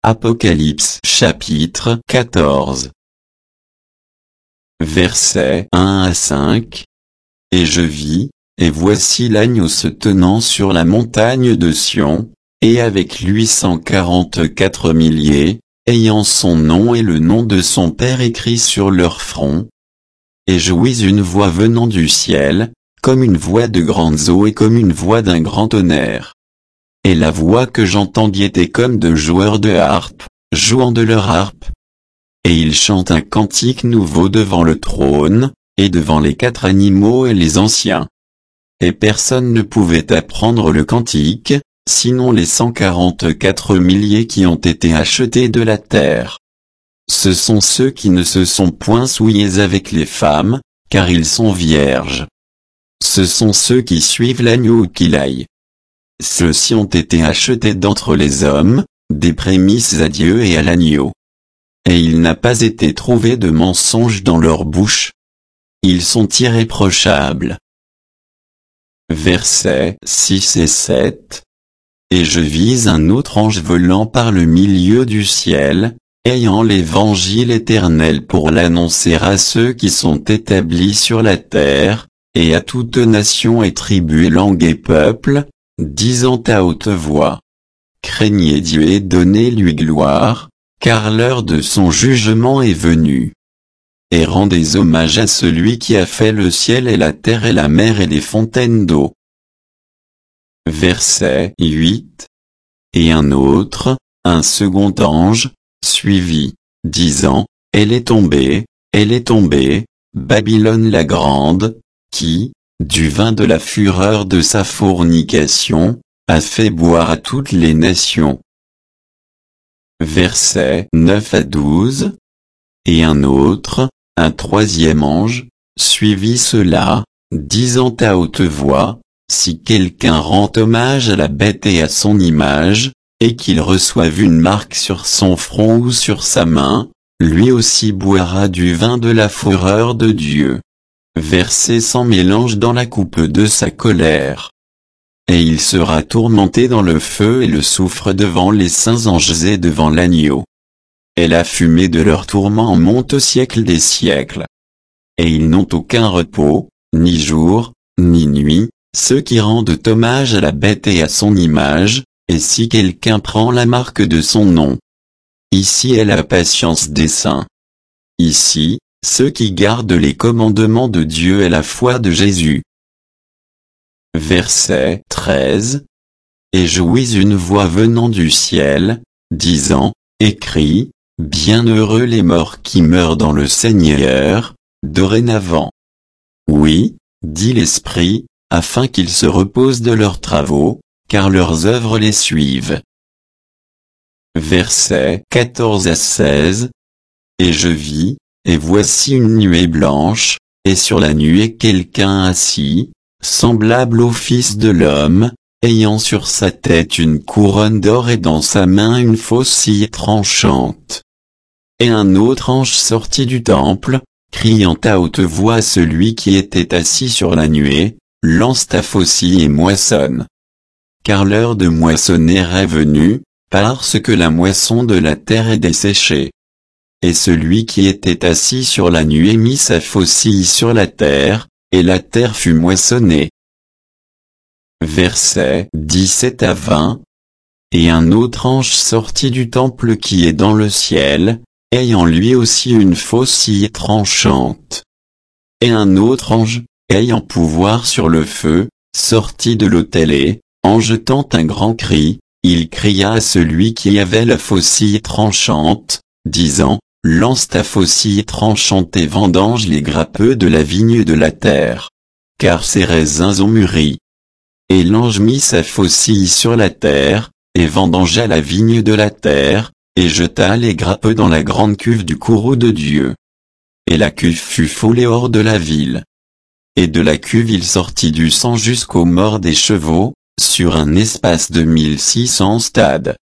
Apocalypse chapitre 14. Versets 1 à 5. Et je vis, et voici l'agneau se tenant sur la montagne de Sion, et avec lui 144 milliers, ayant son nom et le nom de son Père écrit sur leur front. Et j'ouïs une voix venant du ciel, comme une voix de grandes eaux et comme une voix d'un grand tonnerre. Et la voix que j'entendis était comme de joueurs de harpe, jouant de leur harpe. Et ils chantent un cantique nouveau devant le trône, et devant les 4 animaux et les anciens. Et personne ne pouvait apprendre le cantique, sinon les 144 milliers qui ont été achetés de la terre. Ce sont ceux qui ne se sont point souillés avec les femmes, car ils sont vierges. Ce sont ceux qui suivent l'agneau où qu'il aille. Ceux-ci ont été achetés d'entre les hommes, des prémices à Dieu et à l'agneau. Et il n'a pas été trouvé de mensonge dans leur bouche. Ils sont irréprochables. Versets 6 et 7. Et je vis un autre ange volant par le milieu du ciel, ayant l'évangile éternel pour l'annoncer à ceux qui sont établis sur la terre, et à toute nation et tribu et langue et peuple, disant à haute voix: Craignez Dieu et donnez-lui gloire, car l'heure de son jugement est venue. Et rendez hommage à celui qui a fait le ciel et la terre et la mer et les fontaines d'eau. Verset 8. Et un autre, un second ange, suivit, disant: Elle est tombée, Babylone la grande, qui, du vin de la fureur de sa fornication, a fait boire à toutes les nations. Versets 9 à 12. Et un autre, un troisième ange, suivit cela, disant à haute voix: Si quelqu'un rend hommage à la bête et à son image, et qu'il reçoive une marque sur son front ou sur sa main, lui aussi boira du vin de la fureur de Dieu, versé sans mélange dans la coupe de sa colère. Et il sera tourmenté dans le feu et le soufre devant les saints anges et devant l'agneau. Et la fumée de leur tourment monte au siècle des siècles. Et ils n'ont aucun repos, ni jour, ni nuit, ceux qui rendent hommage à la bête et à son image, et si quelqu'un prend la marque de son nom. Ici est la patience des saints. Ici, ceux qui gardent les commandements de Dieu et la foi de Jésus. Verset 13. Et j'ouïs une voix venant du ciel, disant: Écris, bienheureux les morts qui meurent dans le Seigneur, dorénavant. Oui, dit l'Esprit, afin qu'ils se reposent de leurs travaux, car leurs œuvres les suivent. Versets 14 à 16. Et je vis, et voici une nuée blanche, et sur la nuée quelqu'un assis, semblable au Fils de l'homme, ayant sur sa tête une couronne d'or et dans sa main une faucille tranchante. Et un autre ange sortit du temple, criant à haute voix à celui qui était assis sur la nuée: Lance ta faucille et moissonne. Car l'heure de moissonner est venue, parce que la moisson de la terre est desséchée. Et celui qui était assis sur la nuée mit sa faucille sur la terre, et la terre fut moissonnée. Versets 17 à 20. Et un autre ange sortit du temple qui est dans le ciel, ayant lui aussi une faucille tranchante. Et un autre ange, ayant pouvoir sur le feu, sortit de l'autel et, en jetant un grand cri, il cria à celui qui avait la faucille tranchante, disant: Lance ta faucille tranchante et vendange les grappeux de la vigne de la terre. Car ses raisins ont mûri. Et l'ange mit sa faucille sur la terre, et vendangea la vigne de la terre, et jeta les grappeux dans la grande cuve du courroux de Dieu. Et la cuve fut foulée hors de la ville. Et de la cuve il sortit du sang jusqu'aux morts des chevaux, sur un espace de 1600 stades.